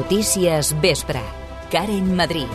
Notícies Vespre. Karen Madrid.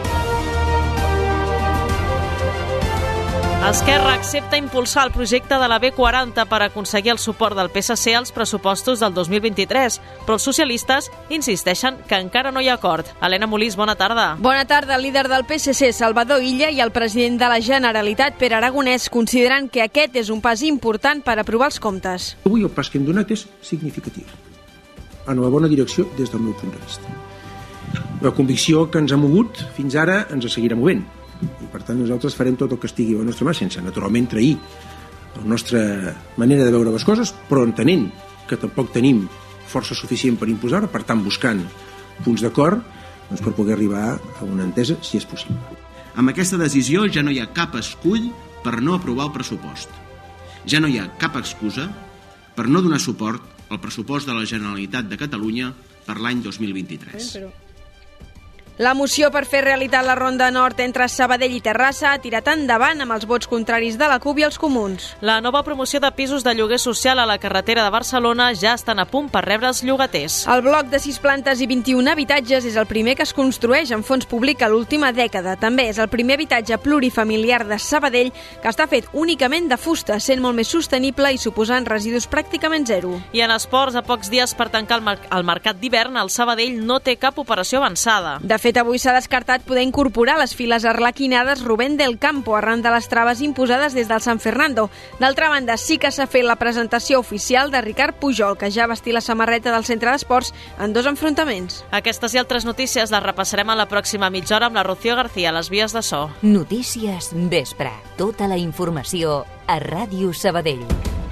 Esquerra accepta impulsar el projecte de la B40 per aconseguir el suport del PSC als pressupostos del 2023, però els socialistes insisteixen que encara no hi ha acord. Helena Molís, bona tarda. Bona tarda. El líder del PSC, Salvador Illa, i el president de la Generalitat, Pere Aragonès, consideren que aquest és un pas important per aprovar els comptes. Avui el pas que hem donat és significatiu, en la bona direcció des del meu punt de vista. La convicció que ens ha mogut fins ara ens seguirà movent. I per tant nosaltres farem tot el que estigui a la nostra mà sense naturalment trair la nostra manera de veure les coses, però entenent que tampoc tenim força suficient per imposar-ho, per tant buscant punts d'acord per poder arribar a una entesa si és possible. Amb aquesta decisió ja no hi ha cap escull per no aprovar el pressupost. Ja no hi ha cap excusa per no donar suport al pressupost de la Generalitat de Catalunya per l'any 2023. La moció per fer realitat la Ronda Nord entre Sabadell i Terrassa ha tirat endavant amb els vots contraris de la CUP i els comuns. La nova promoció de pisos de lloguer social a la carretera de Barcelona ja estan a punt per rebre els llogaters. El bloc de 6 plantes i 21 habitatges és el primer que es construeix amb fons públic a l'última dècada. També és el primer habitatge plurifamiliar de Sabadell que està fet únicament de fusta, sent molt més sostenible i suposant residus pràcticament zero. I en esports, a pocs dies per tancar el mercat d'hivern, el Sabadell no té cap operació avançada. De fet, avui s'ha descartat poder incorporar les files arlequinades Rubén del Campo arran de les traves imposades des del San Fernando. D'altra banda, sí que s'ha fet la presentació oficial de Ricard Pujol, que ja vestia la samarreta del centre d'esports en 2 enfrontaments. Aquestes i altres notícies les repassarem a la pròxima mitja hora amb la Rocío García, a les vies de so. Notícies Vespre. Tota la informació a Ràdio Sabadell.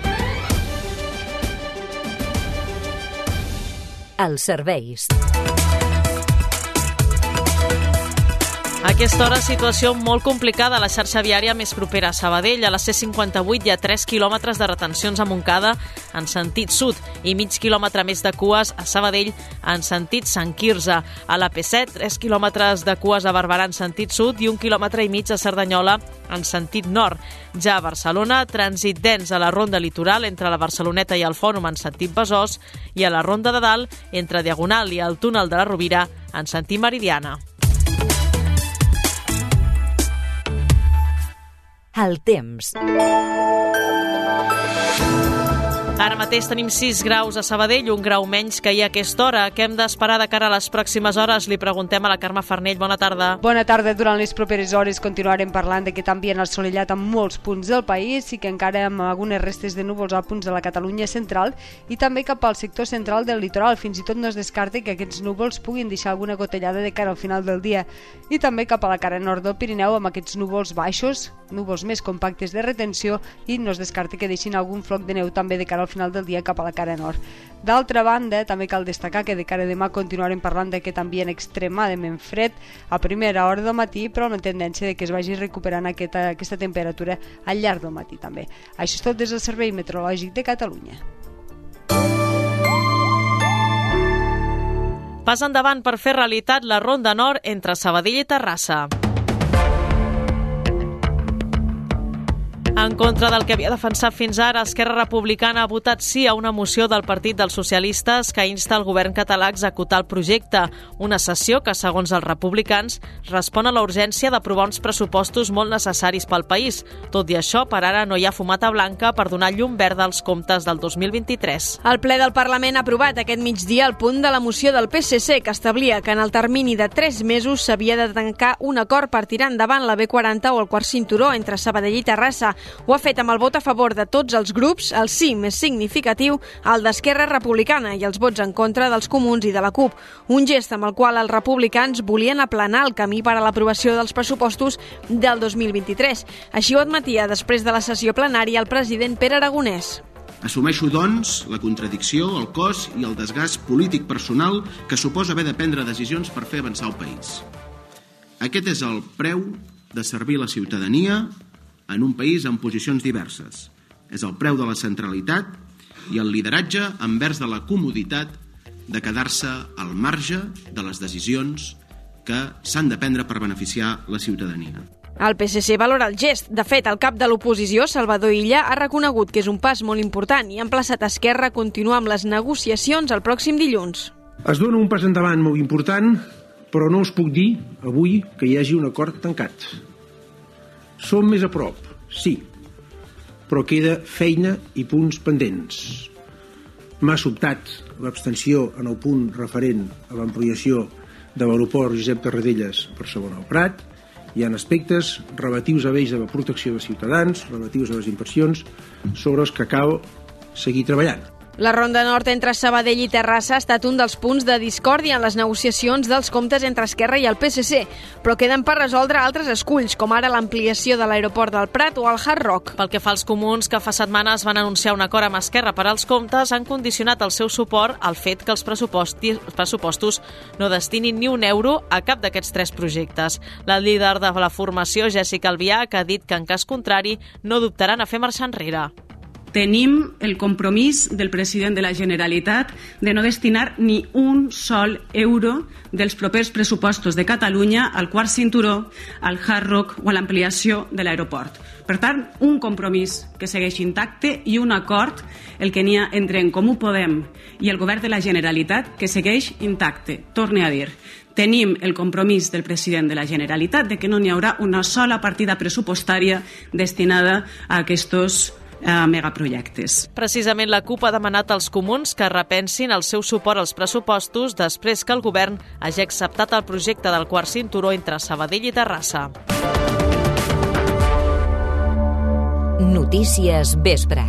Els serveis. A aquesta hora, situació molt complicada a la xarxa viària més propera a Sabadell. A la C58 hi ha 3 quilòmetres de retencions a Montcada en sentit sud i mig quilòmetre més de cues a Sabadell en sentit Sant Quirze. A la P7, 3 quilòmetres de cues a Barberà en sentit sud i 1,5 quilòmetre a Cerdanyola en sentit nord. Ja a Barcelona, trànsit dens a la ronda litoral entre la Barceloneta i el Fòrum en sentit Besòs i a la ronda de dalt entre Diagonal i el túnel de la Rovira en sentit Meridiana. El temps. Ara mateix tenim 6 graus a Sabadell, 1 grau menys que ahir a aquesta hora. Què hem d'esperar de cara a les pròximes hores? Li preguntem a la Carme Farnell. Bona tarda. Bona tarda. Durant les properes hores continuarem parlant d'aquest ambient assolellat en molts punts del país i que encara amb algunes restes de núvols a punts de la Catalunya central i també cap al sector central del litoral. Fins i tot no es descarta que aquests núvols puguin deixar alguna gotellada de cara al final del dia. I també cap a la cara nord del Pirineu amb aquests núvols baixos, núvols més compactes de retenció i no es descarta que deixin algun floc de neu també de cara al final del dia cap a la cara nord. D'altra banda, també cal destacar que de cara a demà continuarem parlant d'aquest ambient extremadament fred a primera hora del matí, però amb la tendència de que es vagi recuperant aquesta temperatura al llarg del matí també. Això és tot des del Servei Meteorològic de Catalunya. Pas endavant per fer realitat la Ronda Nord entre Sabadell i Terrassa. En contra del que havia defensat fins ara, Esquerra Republicana ha votat sí a una moció del Partit dels Socialistes que insta el govern català a executar el projecte, una sessió que, segons els republicans, respon a la urgència d'aprovar uns pressupostos molt necessaris pel país. Tot i això, per ara no hi ha fumata blanca per donar llum verda als comptes del 2023. El ple del Parlament ha aprovat aquest migdia el punt de la moció del PSC que establia que en el termini de 3 mesos s'havia de tancar un acord per tirar endavant la B40 o el quart cinturó entre Sabadell i Terrassa. Ho ha fet amb el vot a favor de tots els grups, el sí més significatiu, el d'Esquerra Republicana i els vots en contra dels comuns i de la CUP. Un gest amb el qual els republicans volien aplanar el camí per a l'aprovació dels pressupostos del 2023. Així ho admetia després de la sessió plenària el president Pere Aragonès. Assumeixo, doncs, la contradicció, el cost i el desgast polític personal que suposa haver de prendre decisions per fer avançar el país. Aquest és el preu de servir la ciutadania en un país amb posicions diverses. És el preu de la centralitat i el lideratge envers de la comoditat de quedar-se al marge de les decisions que s'han de prendre per beneficiar la ciutadania. El PSC valora el gest. De fet, el cap de l'oposició, Salvador Illa, ha reconegut que és un pas molt important i ha emplaçat Esquerra a continuar amb les negociacions el pròxim dilluns. Es dona un pas endavant molt important, però no us puc dir avui que hi hagi un acord tancat. Som més a prop, sí, però queda feina i punts pendents. M'ha sobtat l'abstenció en el punt referent a l'ampliació de l'aeroport Josep Tarradellas Barcelona al Prat. Hi ha aspectes relatius a l'eix de la protecció dels ciutadans, relatius a les inversions, sobre els que cal seguir treballant. La Ronda Nord entre Sabadell i Terrassa ha estat un dels punts de discòrdia en les negociacions dels comptes entre Esquerra i el PSC, però queden per resoldre altres esculls, com ara l'ampliació de l'aeroport del Prat o el Hard Rock. Pel que fa als comuns, que fa setmanes van anunciar un acord amb Esquerra per als comptes, han condicionat el seu suport al fet que els pressupostos no destinin ni un euro a cap d'aquests tres projectes. La líder de la formació, Jessica Albiach, ha dit que en cas contrari no dubtaran a fer marxar enrere. Tenim el compromís del president de la Generalitat de no destinar ni un sol euro dels propers pressupostos de Catalunya al quart cinturó, al Hard Rock o a l'ampliació de l'aeroport. Per tant, un compromís que segueix intacte i un acord, el que n'hi ha entre En Comú Podem i el govern de la Generalitat, que segueix intacte. Torne a dir, tenim el compromís del president de la Generalitat de que no n'hi haurà una sola partida pressupostària destinada a aquests megaprojectes. Precisament la CUP ha demanat als comuns que repensin el seu suport als pressupostos després que el govern hagi acceptat el projecte del quart cinturó entre Sabadell i Terrassa. Notícies Vespre.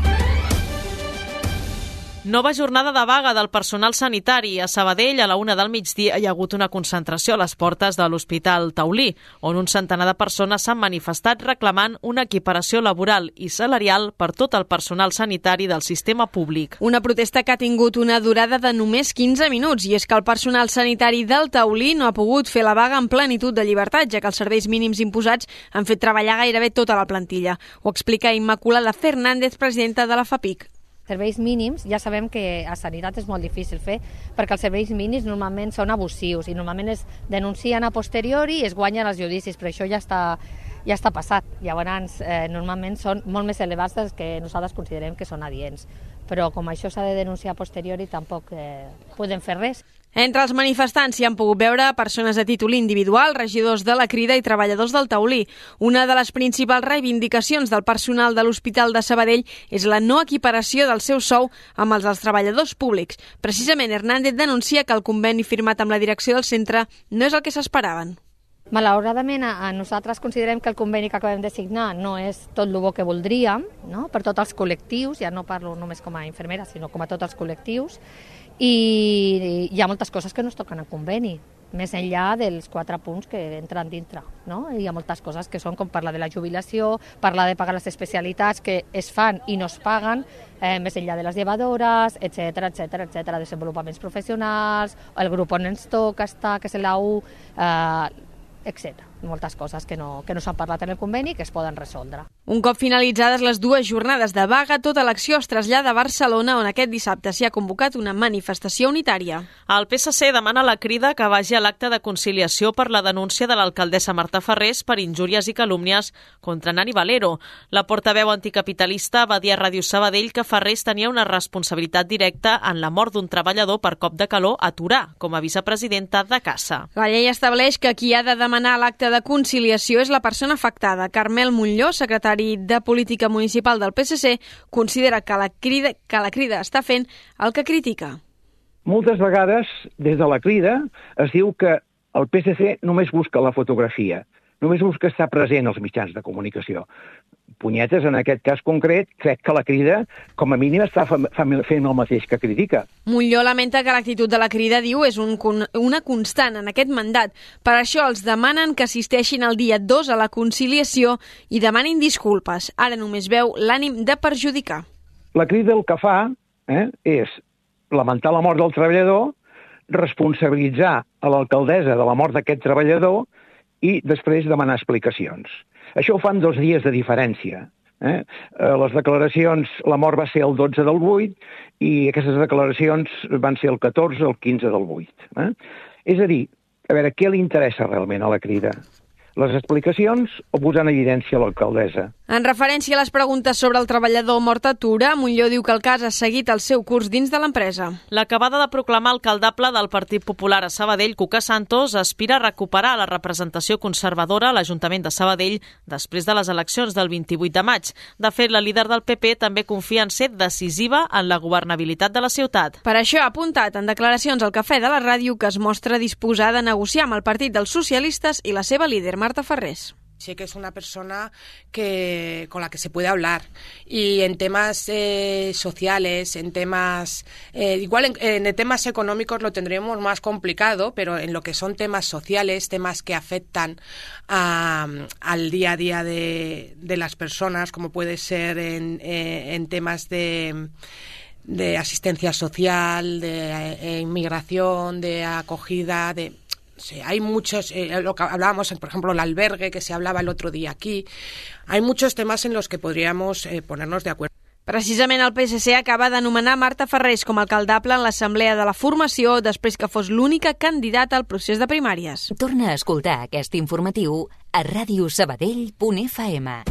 Nova jornada de vaga del personal sanitari. A Sabadell, a la 1 del migdia, hi ha hagut una concentració a les portes de l'Hospital Taulí, on un centenar de persones s'han manifestat reclamant una equiparació laboral i salarial per tot el personal sanitari del sistema públic. Una protesta que ha tingut una durada de només 15 minuts, i és que el personal sanitari del Taulí no ha pogut fer la vaga en plenitud de llibertat, ja que els serveis mínims imposats han fet treballar gairebé tota la plantilla. Ho explica Immaculada Fernández, presidenta de la FAPIC. Serveis mínims, ja sabem que a sanitat és molt difícil fer, perquè els serveis mínims normalment són abusius i normalment es denuncien a posteriori i es guanyen els judicis, però això ja està passat. Llavors, normalment són molt més elevats dels que nosaltres considerem que són adients. Però com això s'ha de denunciar a posteriori, tampoc podem fer res. Entre els manifestants s'hi han pogut veure persones a títol individual, regidors de la Crida i treballadors del Taulí. Una de les principals reivindicacions del personal de l'Hospital de Sabadell és la no equiparació del seu sou amb els dels treballadors públics. Precisament, Hernández denuncia que el conveni firmat amb la direcció del centre no és el que s'esperaven. Malauradament, nosaltres considerem que el conveni que acabem de signar no és tot el bo que voldríem, no? Per tots els col·lectius, ja no parlo només com a infermera, sinó com a tots els col·lectius, i hi ha moltes coses que no es toquen al conveni, més enllà dels 4 punts que entren dintre, no? Hi ha moltes coses que són com parlar de la jubilació, parlar de pagar les especialitats que es fan i no es paguen, més enllà de les llevadores, etc, desenvolupaments professionals, el grup on ens toca estar, que és l'AU, etc. Moltes coses que no s'han parlat en el conveni i que es poden resoldre. Un cop finalitzades les 2 jornades de vaga, tota l'acció es trasllada a Barcelona, on aquest dissabte s'hi ha convocat una manifestació unitària. El PSC demana a la Crida que vagi a l'acte de conciliació per la denúncia de l'alcaldessa Marta Ferrés per injúries i calúmnies contra Nani Valero. La portaveu anticapitalista va dir a Ràdio Sabadell que Ferrés tenia una responsabilitat directa en la mort d'un treballador per cop de calor a Torà, com a vicepresidenta de Casa. La llei estableix que qui ha de demanar l'acte de conciliació és la persona afectada. Carmel Montlló, secretari de Política Municipal del PSC, considera que la Crida està fent el que critica. Moltes vegades, des de la Crida, es diu que el PSC només busca la fotografia, només busca estar present als mitjans de comunicació. Punyetes, en aquest cas concret, crec que la Crida, com a mínim, està fent el mateix que critica. Montlló lamenta que l'actitud de la Crida, diu, és una constant en aquest mandat. Per això els demanen que assisteixin el dia 2 a la conciliació i demanin disculpes. Ara només veu l'ànim de perjudicar. La Crida el que fa és lamentar la mort del treballador, responsabilitzar a l'alcaldessa de la mort d'aquest treballador i després demanar explicacions. Això ho fan 2 dies de diferència. Les declaracions, la mort va ser el 12 del 8 i aquestes declaracions van ser el 14 o el 15 del 8. És a dir, a veure, què li interessa realment a la Crida? les explicacions o posar en evidència l'alcaldessa. En referència a les preguntes sobre el treballador mort a Tura, Montllor diu que el cas ha seguit el seu curs dins de l'empresa. L'acabada de proclamar alcaldable del Partit Popular a Sabadell, Cuca Santos, aspira a recuperar la representació conservadora a l'Ajuntament de Sabadell després de les eleccions del 28 de maig. De fet, la líder del PP també confia en ser decisiva en la governabilitat de la ciutat. Per això ha apuntat en declaracions al Cafè de la Ràdio que es mostra disposada a negociar amb el Partit dels Socialistes i la seva líder, Marta Ferrés. Sé que es una persona con la que se puede hablar y en temas sociales, en temas igual en temas económicos lo tendremos más complicado, pero en lo que son temas sociales, temas que afectan al día a día de las personas, como puede ser en temas de asistencia social, de inmigración, de acogida, Sí, hay muchos, lo que hablábamos, por ejemplo, el albergue que se hablaba el otro día aquí. Hay muchos temas en los que podríamos ponernos de acuerdo. Precisament el PSC acaba d'anomenar Marta Ferrés com a alcaldable en l'assemblea de la formació després que fos l'única candidata al procés de primàries. Torna a escoltar aquest informatiu a radiosabadell.fm.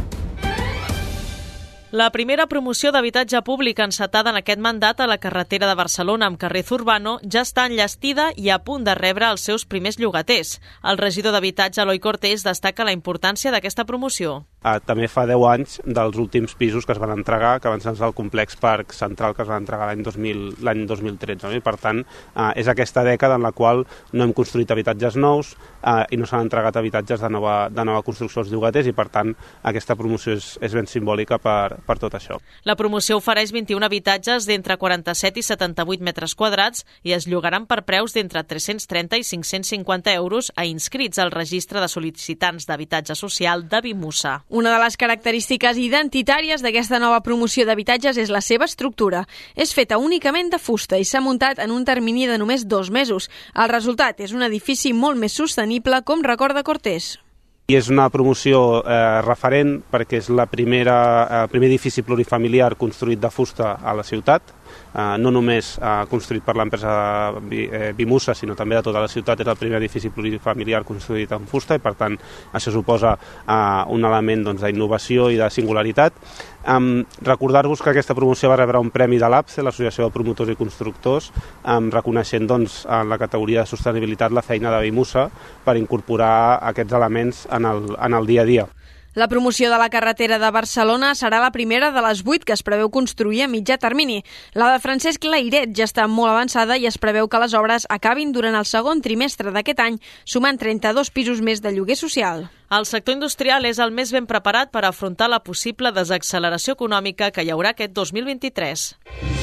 La primera promoció d'habitatge públic encetada en aquest mandat a la carretera de Barcelona amb carrer Zurbano ja està enllestida i a punt de rebre els seus primers llogaters. El regidor d'Habitatge, Eloi Cortés, destaca la importància d'aquesta promoció. També fa 10 anys dels últims pisos que es van entregar, que van ser el complex Parc Central que es va entregar l'any 2013. I per tant, és aquesta dècada en la qual no hem construït habitatges nous i no s'han entregat habitatges de nova construcció als llogaters i per tant aquesta promoció és ben simbòlica per tot això. La promoció ofereix 21 habitatges d'entre 47 i 78 metres quadrats i es llogaran per preus d'entre 330 i 550 euros a inscrits al registre de sol·licitants d'habitatge social de Bimusa. Una de les característiques identitàries d'aquesta nova promoció d'habitatges és la seva estructura. És feta únicament de fusta i s'ha muntat en un termini de només 2 mesos. El resultat és un edifici molt més sostenible, com recorda Cortés. I és una promoció referent perquè és el primer edifici plurifamiliar construït de fusta a la ciutat, no només construït per l'empresa Bimusa, sinó també de tota la ciutat. És el primer edifici plurifamiliar construït en fusta i per tant això suposa un element d'innovació i de singularitat. Recordar-vos que aquesta promoció va rebre un premi de l'APCE, l'Associació de Promotors i Constructors, reconeixent en la categoria de sostenibilitat la feina de Bimusa per incorporar aquests elements en el dia a dia. La promoció de la carretera de Barcelona serà la primera de les 8 que es preveu construir a mitjà termini. La de Francesc Lairet ja està molt avançada i es preveu que les obres acabin durant el segon trimestre d'aquest any, sumant 32 pisos més de lloguer social. El sector industrial és el més ben preparat per afrontar la possible desacceleració econòmica que hi haurà aquest 2023.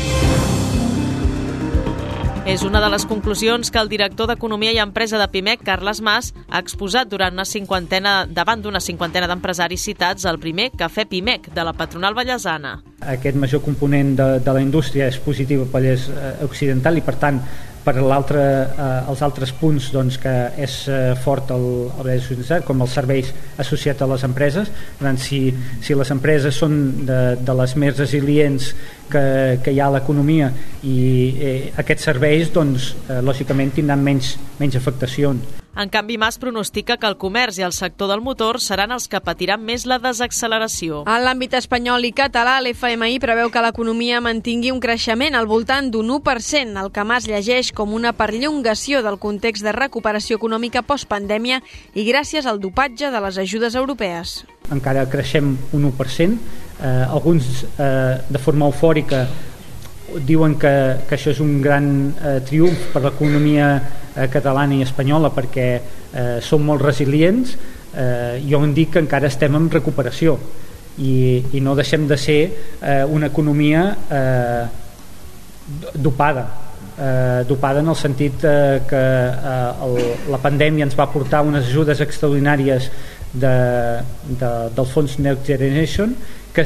És una de les conclusions que el director d'Economia i Empresa de Pimec, Carles Mas, ha exposat davant d'una cinquantena d'empresaris citats al primer Cafè Pimec de la patronal vallesana. Aquest major component de la indústria és positiu per l'Vallès Occidental i, per tant, per els altres punts que és fort el Vallès Occidental, com els serveis associats a les empreses. Per tant, si les empreses són de les més resilients que hi ha a l'economia i aquests serveis, lògicament tindran menys afectacions. En canvi, Mas pronostica que el comerç i el sector del motor seran els que patiran més la desacceleració. En l'àmbit espanyol i català, l'FMI preveu que l'economia mantingui un creixement al voltant d'un 1%, el que Mas llegeix com una perllongació del context de recuperació econòmica postpandèmia i gràcies al dopatge de les ajudes europees. Encara creixem un 1%, alguns de forma eufòrica diuen que això és un gran triomf per l'economia catalana i espanyola perquè són molt resilients. Jo en dic que encara estem en recuperació i no deixem de ser una economia dopada en el sentit que la pandèmia ens va portar unes ajudes extraordinàries del fons Next Generation que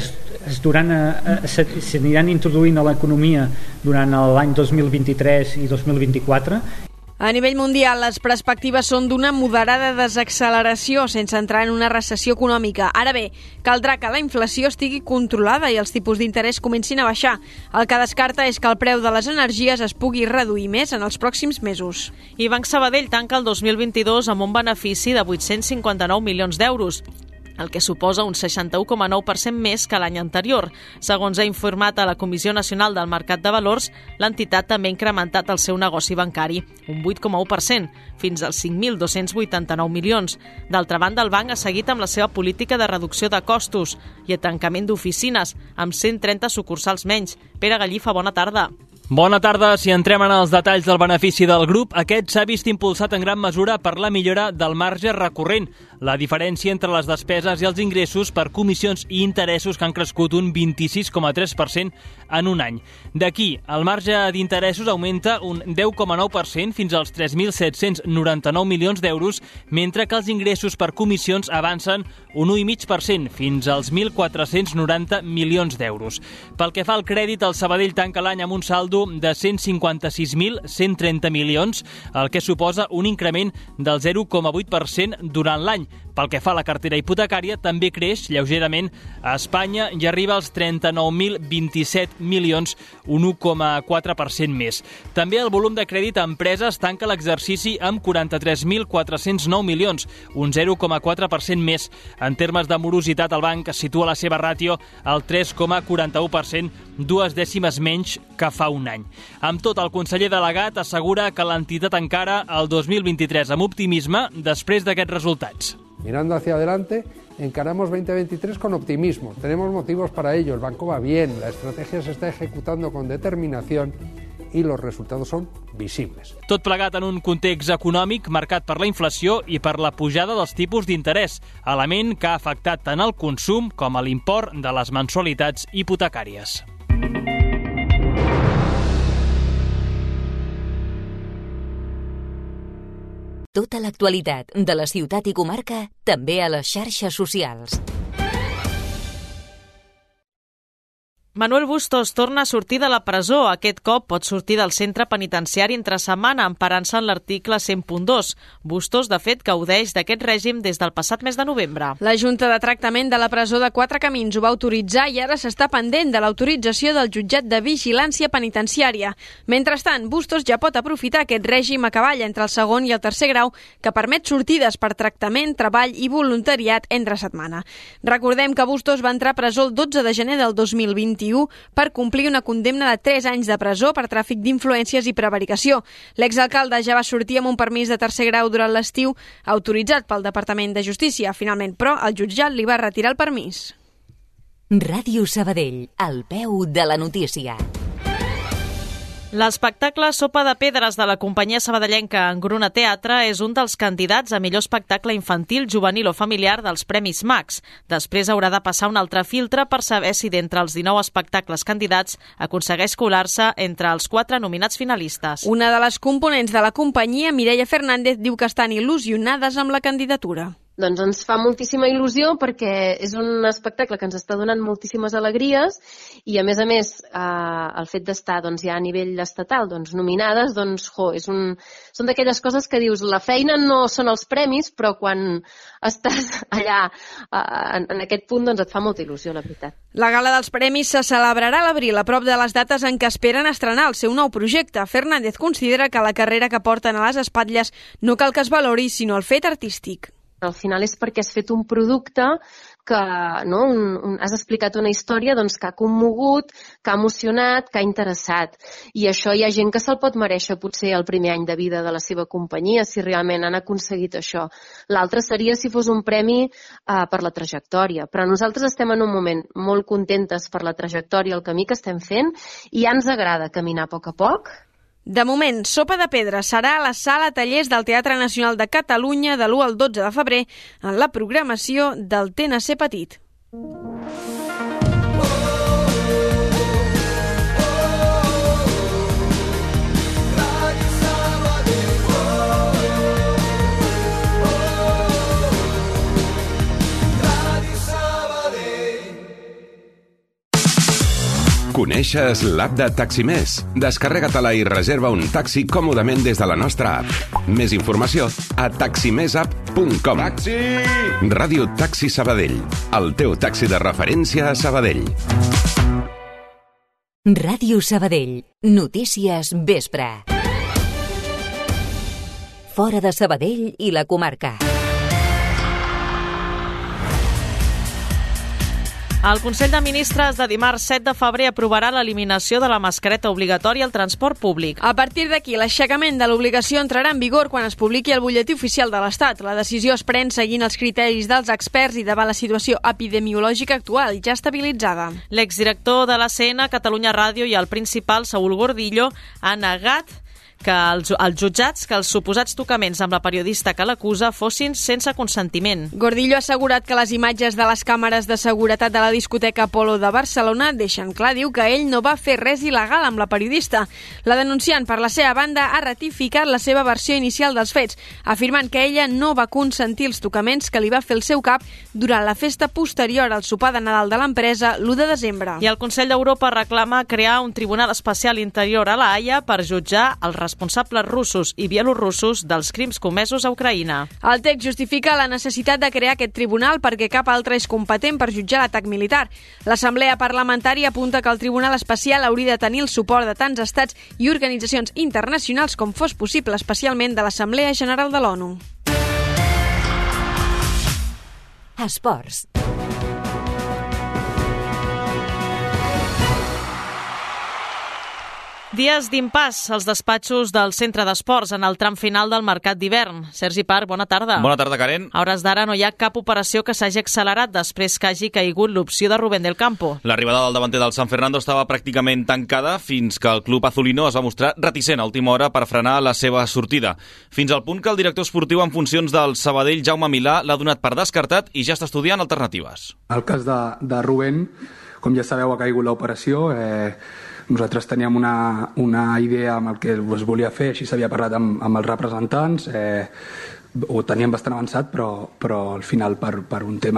s'aniran introduint a l'economia durant l'any 2023 i 2024. A nivell mundial, les perspectives són d'una moderada desacceleració sense entrar en una recessió econòmica. Ara bé, caldrà que la inflació estigui controlada i els tipus d'interès comencin a baixar. El que descarta és que el preu de les energies es pugui reduir més en els pròxims mesos. I Banc Sabadell tanca el 2022 amb un benefici de 859 milions d'euros, el que suposa un 61,9% més que l'any anterior. Segons ha informat a la Comissió Nacional del Mercat de Valors, l'entitat també ha incrementat el seu negoci bancari, un 8,1%, fins als 5.289 milions. D'altra banda, el banc ha seguit amb la seva política de reducció de costos i tancament d'oficines, amb 130 sucursals menys. Pere Gallifa, bona tarda. Bona tarda. Si entrem en els detalls del benefici del grup, aquest s'ha vist impulsat en gran mesura per la millora del marge recurrent, la diferència entre les despeses i els ingressos per comissions i interessos que han crescut un 26,3% en un any. D'aquí, el marge d'interessos augmenta un 10,9% fins als 3.799 milions d'euros, mentre que els ingressos per comissions avancen un 1,5% fins als 1.490 milions d'euros. Pel que fa al crèdit, el Sabadell tanca l'any amb un saldo de 156.130 milions, el que suposa un increment del 0,8% durant l'any. Pel que fa a la cartera hipotecària, també creix lleugerament a Espanya i arriba als 39.027 milions, un 1,4% més. També el volum de crèdit a empreses tanca l'exercici amb 43.409 milions, un 0,4% més. En termes de morositat, el banc situa la seva ràtio al 3,41%, 2 dècimes menys que fa un any. Amb tot, el conseller delegat assegura que l'entitat encara el 2023 amb optimisme després d'aquests resultats. Mirando hacia adelante, encaramos 2023 con optimismo. Tenemos motivos para ello. El banco va bien, la estrategia se está ejecutando con determinación y los resultados son visibles. Tot plegat en un context econòmic marcat per la inflació i per la pujada dels tipus d'interès, element que ha afectat tant el consum com a l'import de les mensualitats hipotecàries. Tota l'actualitat de la ciutat i comarca, també a les xarxes socials. Manuel Bustos torna a sortir de la presó. Aquest cop pot sortir del centre penitenciari entre setmana, emparant-se en l'article 100.2. Bustos, de fet, gaudeix d'aquest règim des del passat mes de novembre. La Junta de Tractament de la presó de Quatre Camins ho va autoritzar i ara s'està pendent de l'autorització del jutjat de vigilància penitenciària. Mentrestant, Bustos ja pot aprofitar aquest règim a cavall entre el segon i el tercer grau que permet sortides per tractament, treball i voluntariat entre setmana. Recordem que Bustos va entrar a presó el 12 de gener del 2021 per complir una condemna de 3 anys de presó per tràfic d'influències i prevaricació. L'exalcalde ja va sortir amb un permís de tercer grau durant l'estiu, autoritzat pel Departament de Justícia. Finalment, però, el jutjat li va retirar el permís. Ràdio Sabadell, al peu de la notícia. L'espectacle Sopa de Pedres de la companyia sabadellenca Engruna Teatre és un dels candidats a millor espectacle infantil, juvenil o familiar dels Premis Max. Després haurà de passar un altre filtre per saber si d'entre els 19 espectacles candidats aconsegueix colar-se entre els 4 nominats finalistes. Una de les components de la companyia, Mireia Fernández, diu que estan il·lusionades amb la candidatura. Doncs ens fa moltíssima il·lusió perquè és un espectacle que ens està donant moltíssimes alegries i, a més, el fet d'estar ja a nivell estatal nominades, són d'aquelles coses que dius, la feina no són els premis, però quan estàs allà en aquest punt et fa molta il·lusió, la veritat. La gala dels premis se celebrarà a l'abril, a prop de les dates en què esperen estrenar el seu nou projecte. Fernández considera que la carrera que porten a les espatlles no cal que es valori, sinó el fet artístic. Al final és perquè has fet un producte que has explicat una història que ha commogut, que ha emocionat, que ha interessat. I això hi ha gent que se'l pot merèixer potser el primer any de vida de la seva companyia, si realment han aconseguit això. L'altre seria si fos un premi per la trajectòria. Però nosaltres estem en un moment molt contentes per la trajectòria, el camí que estem fent, i ja ens agrada caminar a poc a poc. De moment, Sopa de Pedres serà a la Sala Tallers del Teatre Nacional de Catalunya de l'1 al 12 de febrer en la programació del TNC Petit. Coneixes l'app de Taximés? Descarrega-te-la i reserva un taxi còmodament des de la nostra app. Més informació a taximesapp.com. Taxi! Ràdio Taxi Sabadell, el teu taxi de referència a Sabadell. Ràdio Sabadell. Notícies vespre. Fora de Sabadell i la comarca. El Consell de Ministres de dimarts 7 de febrer aprovarà l'eliminació de la mascareta obligatòria al transport públic. A partir d'aquí, l'aixecament de l'obligació entrarà en vigor quan es publiqui el butlletí oficial de l'Estat. La decisió es pren seguint els criteris dels experts i davant la situació epidemiològica actual, ja estabilitzada. L'exdirector de l'ACN, Catalunya Ràdio, i el principal, Saúl Gordillo, ha negat que els jutjats que els suposats tocaments amb la periodista que l'acusa fossin sense consentiment. Gordillo ha assegurat que les imatges de les càmeres de seguretat de la discoteca Apolo de Barcelona deixen clar, diu, que ell no va fer res il·legal amb la periodista. La denunciant, per la seva banda, ha ratificat la seva versió inicial dels fets, afirmant que ella no va consentir els tocaments que li va fer el seu cap durant la festa posterior al sopar de Nadal de l'empresa l'1 de desembre. I el Consell d'Europa reclama crear un tribunal especial interior a la Haia per jutjar els responsables russos i bielorussos dels crims comesos a Ucraïna. El text justifica la necessitat de crear aquest tribunal perquè cap altre és competent per jutjar l'atac militar. L'Assemblea Parlamentària apunta que el tribunal especial hauria de tenir el suport de tants estats i organitzacions internacionals com fos possible, especialment de l'Assemblea General de l'ONU. Esports. Dies d'impàs als despatxos del Centre d'Esports en el tram final del mercat d'hivern. Sergi Parc, bona tarda. Bona tarda, Karen. A hores d'ara no hi ha cap operació que s'hagi accelerat després que hagi caigut l'opció de Rubén del Campo. L'arribada del davanter del San Fernando estava pràcticament tancada fins que el club azulino es va mostrar reticent a última hora per frenar la seva sortida. Fins al punt que el director esportiu en funcions del Sabadell, Jaume Milà, l'ha donat per descartat i ja està estudiant alternatives. El cas de Rubén, com ja sabeu, ha caigut l'operació. Nosaltres teníem una idea amb el que es volia fer, així s'havia parlat amb els representants, ho teníem bastant avançat, però al final per un tema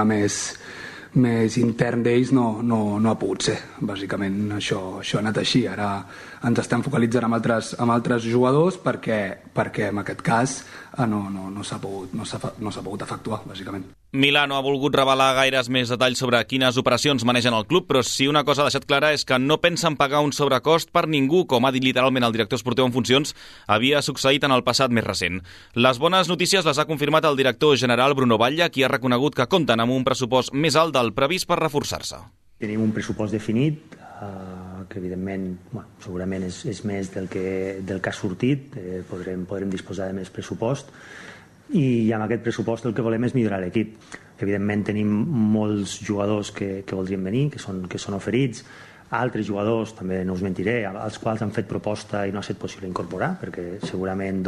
més intern d'ells no ha pogut ser. Bàsicament això ha anat així. Ara ens estem focalitzant amb altres jugadors perquè en aquest cas no s'ha pogut efectuar, bàsicament. Milà no ha volgut revelar gaires més detalls sobre quines operacions manegen el club, però sí una cosa ha deixat clara és que no pensen pagar un sobrecost per ningú, com ha dit literalment el director esportiu en funcions, havia succeït en el passat més recent. Les bones notícies les ha confirmat el director general Bruno Batlle, qui ha reconegut que compten amb un pressupost més alt del previst per reforçar-se. Tenim un pressupost definit, que evidentment segurament és més del que ha sortit, podrem disposar de més pressupost, i amb aquest pressupost el que volem és millorar l'equip. Evidentment tenim molts jugadors que voldrien venir, que són oferits, altres jugadors, també no us mentiré, als quals han fet proposta i no ha estat possible incorporar, perquè segurament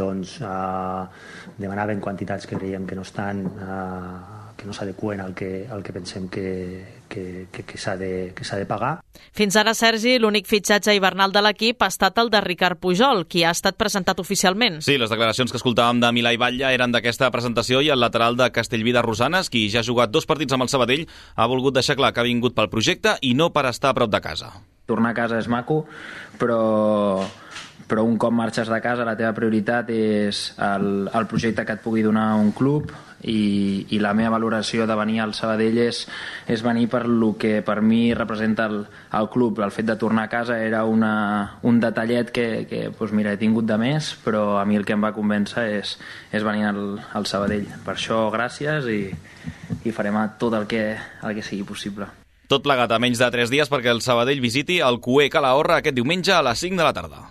demanaven quantitats que creiem que no estan, que no s'adeqüen al que pensem que s'ha de pagar. Fins ara, Sergi, l'únic fitxatge hivernal de l'equip ha estat el de Ricard Pujol, qui ha estat presentat oficialment. Sí, les declaracions que escoltàvem de Milà i Batlle eren d'aquesta presentació, i el lateral de Castellví de Rosanes, qui ja ha jugat 2 partits amb el Sabadell, ha volgut deixar clar que ha vingut pel projecte i no per estar a prop de casa. Tornar a casa és maco, però un cop marxes de casa la teva prioritat és el projecte que et pugui donar un club, i la meva valoració de venir al Sabadell és venir per lo que per mi representa el club. El fet de tornar a casa era un detallet que doncs mira, he tingut de més, però a mi el que em va convèncer és venir al Sabadell. Per això gràcies i farem tot el que sigui possible. Tot plegat a menys de 3 dies perquè el Sabadell visiti el Cué Calahorra aquest diumenge a les 5 de la tarda.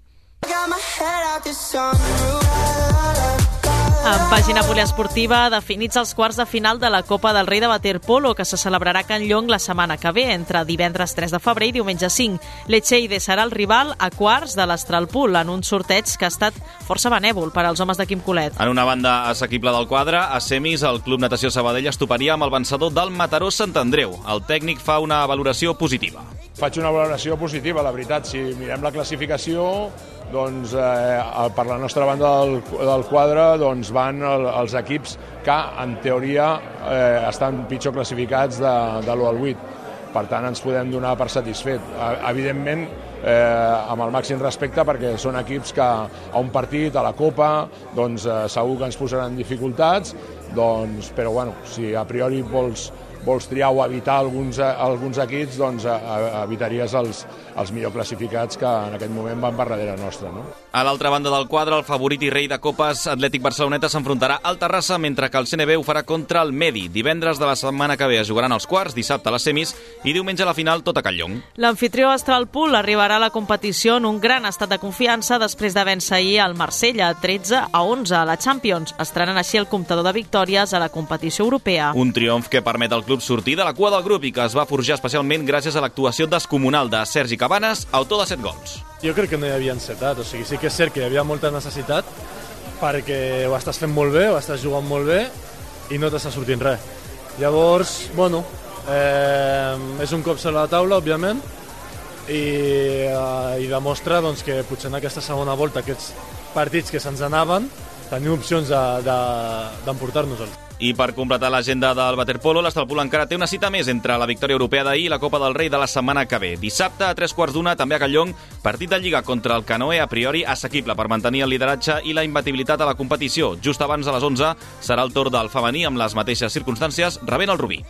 En pàgina poliesportiva, definits els quarts de final de la Copa del Rei de Waterpolo, que se celebrarà a Can Llong la setmana que ve, entre divendres 3 de febrer i diumenge 5. L'Echeide serà el rival a quarts de l'Astralpool, en un sorteig que ha estat força benèvol per als homes de Quim Colet. En una banda assequible del quadre, a semis, el Club Natació Sabadell es toparia amb el vencedor del Mataró Sant Andreu. El tècnic fa una valoració positiva. Faig una valoració positiva, la veritat. Si mirem la classificació, doncs per la nostra banda del quadre doncs van els equips que en teoria estan pitjor classificats de l'1 al 8. Per tant, ens podem donar per satisfet. Evidentment, amb el màxim respecte, perquè són equips que a un partit, a la Copa, doncs segur que ens posaran dificultats, doncs, però bueno, si a priori vols triar o evitar alguns equips, doncs evitaries els millor classificats que en aquest moment van per darrere nostra, no? A l'altra banda del quadre, el favorit i rei de Copes, Atlètic Barceloneta, s'enfrontarà al Terrassa, mentre que el CNB ho farà contra el Medi. Divendres de la setmana que ve es jugaran els quarts, dissabte a les semis i diumenge a la final tot a Catlllong. L'anfitrió Astralpool arribarà a la competició en un gran estat de confiança després de vèncer ahir al Marsella 13-11 a la Champions, estrenant així el comptador de victòries a la competició europea. Un triomf que permet al club sortir de la cua del grup i que es va forjar especialment gràcies a l'actuació descomunal de Sergi Cabanes, autor de 7 gols. Jo crec que no hi havia encetat, o sigui, sí que és cert que hi havia molta necessitat perquè ho estàs fent molt bé, ho estàs jugant molt bé i no t'està sortint res. Llavors, bueno, és un cop sobre la taula, òbviament, i demostra doncs, que potser en aquesta segona volta, aquests partits que se'ns anaven, tenim opcions d'emportar-nos-els. I per completar l'agenda del waterpolo, l'Astralpool encara té una cita més entre la victòria europea d'ahir i la Copa del Rei de la setmana que ve. Dissabte, a 3:15, també a Catlllong, partit de Lliga contra el Canoe, a priori assequible per mantenir el lideratge i la imbatibilitat a la competició. Just abans de les 11 serà el torn del femení amb les mateixes circumstàncies, rebent el Rubí.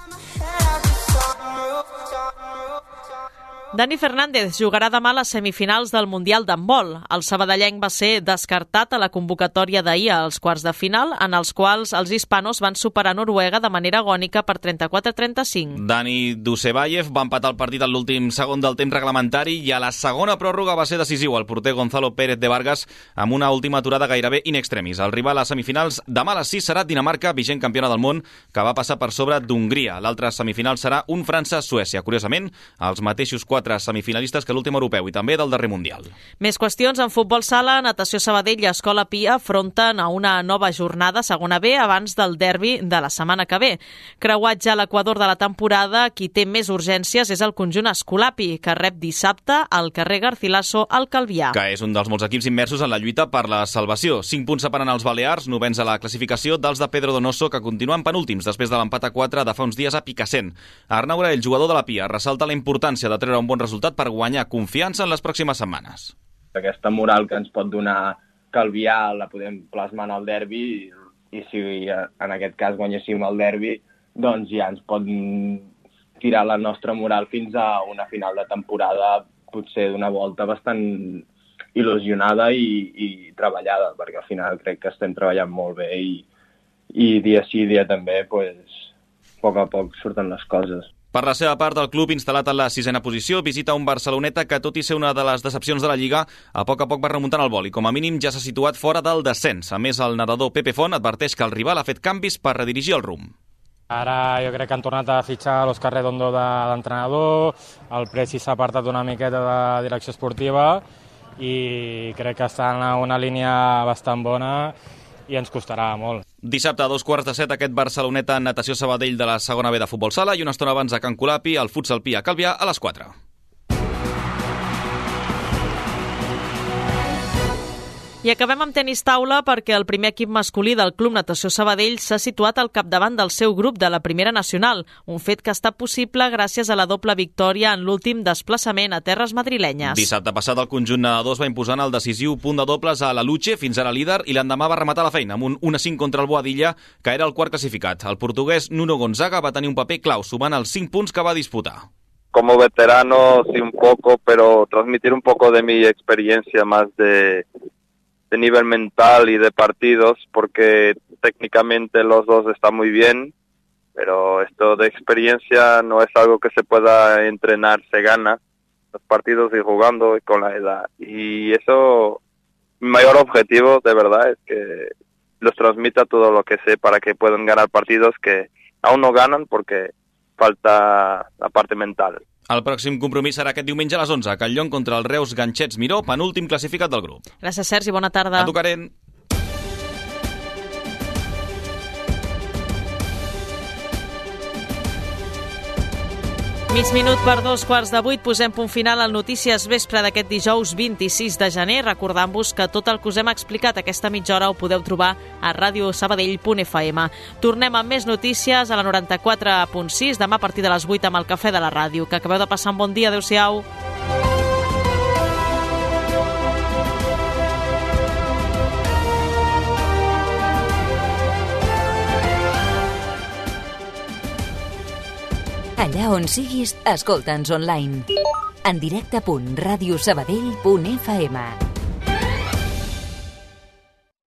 Dani Fernández jugarà demà a les semifinals del Mundial d'handbol. El sabadellenc va ser descartat a la convocatòria d'ahir als quarts de final, en els quals els hispanos van superar Noruega de manera agònica per 34-35. Dani Dusebayev va empatar el partit en l'últim segon del temps reglamentari i a la segona pròrroga va ser decisiu el porter Gonzalo Pérez de Vargas amb una última aturada gairebé in extremis. El rival a semifinals demà a les 6 serà Dinamarca, vigent campiona del món, que va passar per sobre d'Hongria. L'altra semifinal serà un França-Suècia. Curiosament, els mateixos 4 semifinalistes que l'últim europeu i també del darrer Mundial. Més qüestions en futbol sala. Natació Sabadell i Escola Pia afronten a una nova jornada segona B abans del derbi de la setmana que ve. Creuat ja a l'equador de la temporada, qui té més urgències és el conjunt Escolapi, que rep dissabte al carrer Garcilaso al Calvià. Que és un dels molts equips immersos en la lluita per la salvació. 5 punts separen els balears, novens a la classificació, dels de Pedro Donoso, que continuen penúltims després de l'empat a 4 de fa uns dies a Picassent. Arnau Graell, jugador de la Pia, ressalta la importància de treure un bon resultat per guanyar confiança en les pròximes setmanes. Aquesta moral que ens pot donar Calvià la podem plasmar en el derbi i si en aquest cas guanyéssim el derbi, doncs ja ens pot tirar la nostra moral fins a una final de temporada potser d'una volta bastant il·lusionada i treballada, perquè al final crec que estem treballant molt bé i dia sí, dia també, doncs, a poc surten les coses. Per la seva part, el club, instal·lat en la 6a posició, visita un Barceloneta que, tot i ser una de les decepcions de la Lliga, a poc va remuntant el vol i, com a mínim, ja s'ha situat fora del descens. A més, el nedador Pepe Font adverteix que el rival ha fet canvis per redirigir el rumb. Ara jo crec que han tornat a fitxar l'Òscar Redondo de l'entrenador, el Preci s'ha apartat una miqueta de direcció esportiva i crec que està en una línia bastant bona i ens costarà molt. Dissabte a 2:15 aquest Barceloneta Natació Sabadell de la segona B de futbol sala i una estona abans a Can Colapi, el futsal Pia Calvià a les 4. I acabem amb tenis taula perquè el primer equip masculí del Club Natació Sabadell s'ha situat al capdavant del seu grup de la Primera Nacional, un fet que ha estat possible gràcies a la doble victòria en l'últim desplaçament a terres madrilenyes. Dissabte passat el conjunt nedadors va imposar en el decisiu punt de dobles a la Luche, fins ara líder, i l'endemà va rematar la feina amb un 1-5 contra el Boadilla, que era el quart classificat. El portuguès Nuno Gonzaga va tenir un paper clau, sumant els 5 punts que va disputar. Como veterano, sí, un poco, pero transmitir un poco de mi experiencia más de nivel mental y de partidos, porque técnicamente los dos están muy bien, pero esto de experiencia no es algo que se pueda entrenar, se gana los partidos y jugando y con la edad. Y eso, mi mayor objetivo de verdad es que los transmita todo lo que sé para que puedan ganar partidos que aún no ganan porque falta la parte mental. El pròxim compromís serà aquest diumenge a les 11, a Catlllong contra el Reus Ganxets Miró, penúltim classificat del grup. Gràcies, Sergi, bona tarda. A tu, Karen. Mig minut per 7:45, posem punt final al Notícies Vespre d'aquest dijous 26 de gener, recordant-vos que tot el que us hem explicat aquesta mitja hora ho podeu trobar a radiosabadell.fm. Tornem amb més notícies a la 94.6, demà a partir de les 8 amb el Cafè de la Ràdio. Que acabeu de passar un bon dia, adeu-siau. Allà on siguis, escolta'ns online. En directe.radiosabadell.fm